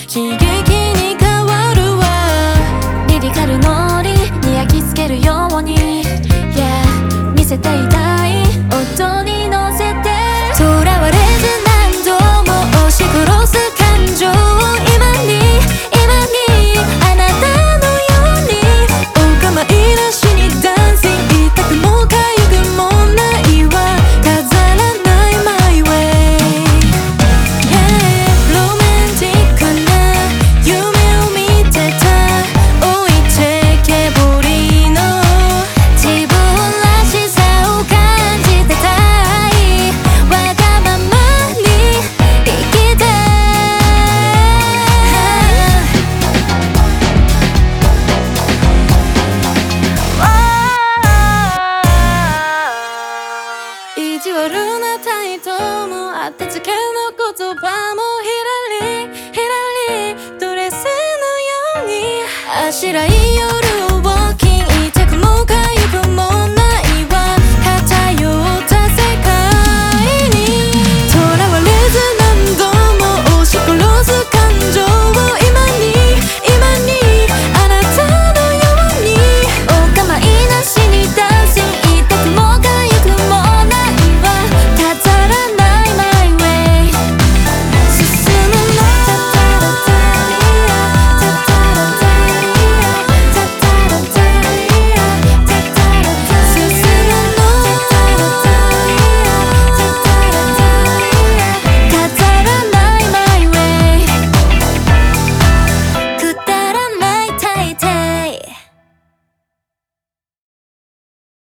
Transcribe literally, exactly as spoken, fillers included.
刺激に変わるわ。リリカルノリに焼き付けるように、yeah、見せていたい音に乗せて、囚われず何度も押し殺す感情を今に今にあなたのようにお構いなしにダンシング、痛くも痒くもないわ、飾らない My way、yeah、 ロマンティックな夢を見てた、置いてけぼりの自分らしさを感じてたい、わがままに生きたい。意地悪な態度も当てつけの言葉もひらりひらりドレスのようにあしらい